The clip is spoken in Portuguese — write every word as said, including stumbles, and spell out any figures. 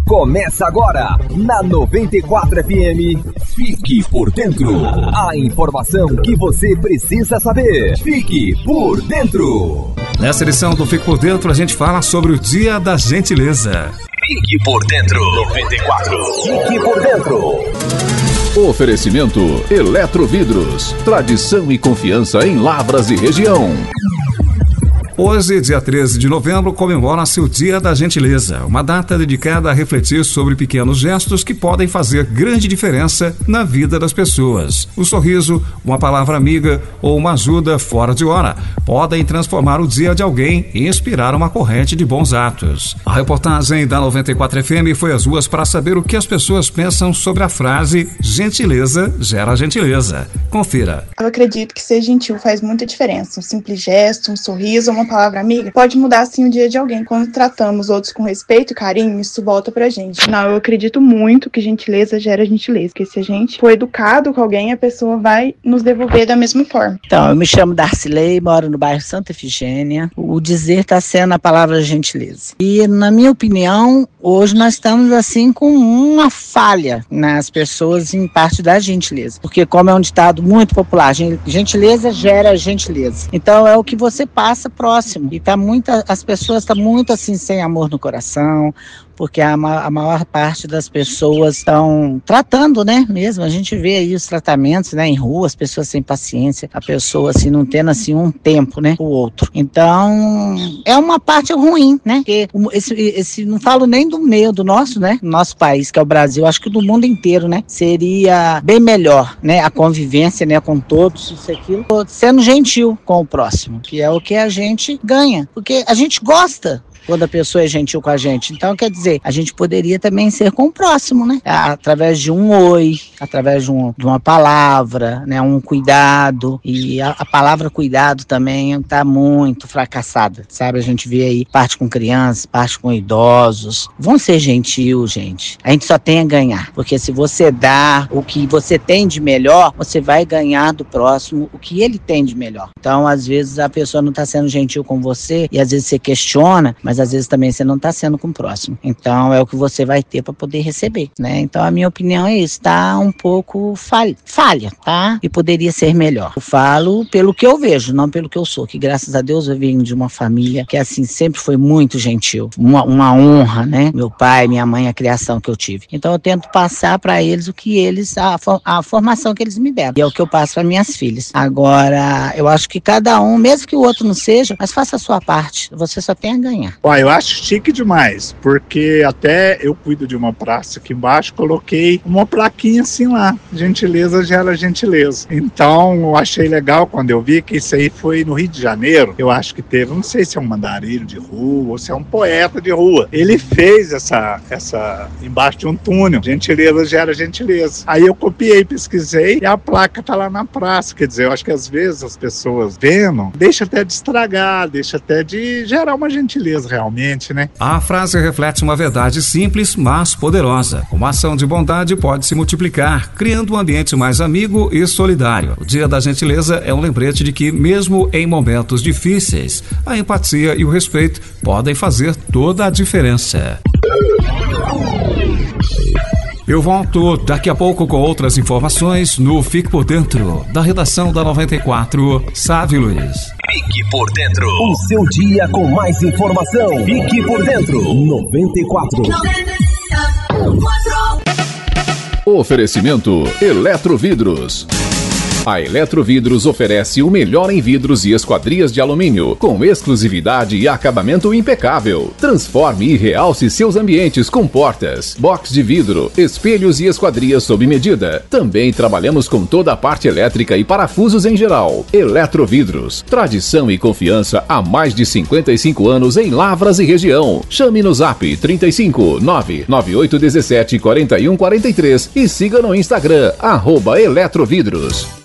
Começa agora, na noventa e quatro F M. Fique por dentro. A informação que você precisa saber. Fique por dentro. Nessa edição do Fique por Dentro, a gente fala sobre o Dia da Gentileza. Fique por dentro. noventa e quatro. Fique por dentro. Oferecimento Eletrovidros. Tradição e confiança em Lavras e região. Hoje, dia treze de novembro, comemora-se o Dia da Gentileza, uma data dedicada a refletir sobre pequenos gestos que podem fazer grande diferença na vida das pessoas. O sorriso, uma palavra amiga ou uma ajuda fora de hora podem transformar o dia de alguém e inspirar uma corrente de bons atos. A reportagem da noventa e quatro F M foi às ruas para saber o que as pessoas pensam sobre a frase gentileza gera gentileza. Confira. Eu acredito que ser gentil faz muita diferença. Um simples gesto, um sorriso, uma palavra amiga pode mudar assim o dia de alguém. Quando tratamos outros com respeito e carinho, isso volta pra gente. Não, eu acredito muito que gentileza gera gentileza, porque se a gente for educado com alguém, a pessoa vai nos devolver da mesma forma. Então, eu me chamo Darcilei, moro no bairro Santa Efigênia. O dizer está sendo a palavra gentileza. E, na minha opinião, hoje nós estamos assim com uma falha nas pessoas em parte da gentileza. Porque, como é um ditado muito popular, gentileza gera gentileza. Então, é o que você passa próximo. E tá muita, as pessoas estão muito assim sem amor no coração, porque a, a maior parte das pessoas estão tratando, né, mesmo, a gente vê aí os tratamentos, né, em rua, as pessoas sem paciência, a pessoa assim não tendo assim um tempo, né, o outro. Então, é uma parte ruim, né, porque esse, esse não falo nem do meu, do nosso, né, nosso país, que é o Brasil, acho que do mundo inteiro, né, seria bem melhor, né, a convivência, né, com todos, isso aquilo, sendo gentil com o próximo, que é o que a gente ganha, porque a gente gosta quando a pessoa é gentil com a gente. Então, quer dizer, a gente poderia também ser com o próximo, né? Através de um oi, através de, um, de uma palavra, né? Um cuidado. E a, a palavra cuidado também está muito fracassada, sabe? A gente vê aí parte com crianças, parte com idosos. Vão ser gentil, gente. A gente só tem a ganhar. Porque se você dá o que você tem de melhor, você vai ganhar do próximo o que ele tem de melhor. Então, às vezes, a pessoa não está sendo gentil com você e às vezes você questiona, mas às vezes também você não está sendo com o próximo. Então é o que você vai ter para poder receber, né? Então a minha opinião é isso, tá um pouco falha, falha, tá? E poderia ser melhor. Eu falo pelo que eu vejo, não pelo que eu sou, que graças a Deus eu venho de uma família que assim sempre foi muito gentil, uma, uma honra, né? Meu pai, minha mãe, a criação que eu tive. Então eu tento passar para eles o que eles, a, a formação que eles me deram. E é o que eu passo para minhas filhas. Agora, eu acho que cada um, mesmo que o outro não seja, mas faça a sua parte. Você só tem a ganhar. Ah, eu acho chique demais, porque até eu cuido de uma praça aqui embaixo, coloquei uma plaquinha assim lá, gentileza gera gentileza. Então eu achei legal quando eu vi que isso aí foi no Rio de Janeiro, eu acho que teve, não sei se é um mandarilho de rua ou se é um poeta de rua, ele fez essa, essa embaixo de um túnel, gentileza gera gentileza. Aí eu copiei, pesquisei e a placa tá lá na praça, quer dizer, eu acho que às vezes as pessoas vendo, deixa até de estragar, deixa até de gerar uma gentileza realmente, né? A frase reflete uma verdade simples, mas poderosa. Uma ação de bondade pode se multiplicar, criando um ambiente mais amigo e solidário. O Dia da Gentileza é um lembrete de que, mesmo em momentos difíceis, a empatia e o respeito podem fazer toda a diferença. Eu volto daqui a pouco com outras informações no Fique por Dentro, da redação da noventa e quatro, Sávio Luiz. Fique por dentro. O seu dia com mais informação. Fique por dentro. noventa e quatro. Oferecimento Eletrovidros. A Eletrovidros oferece o melhor em vidros e esquadrias de alumínio, com exclusividade e acabamento impecável. Transforme e realce seus ambientes com portas, box de vidro, espelhos e esquadrias sob medida. Também trabalhamos com toda a parte elétrica e parafusos em geral. Eletrovidros, tradição e confiança há mais de cinquenta e cinco anos em Lavras e região. Chame no Zap trinta e cinco, nove nove oito um sete, quatro um quatro três e siga no Instagram, arroba Eletrovidros.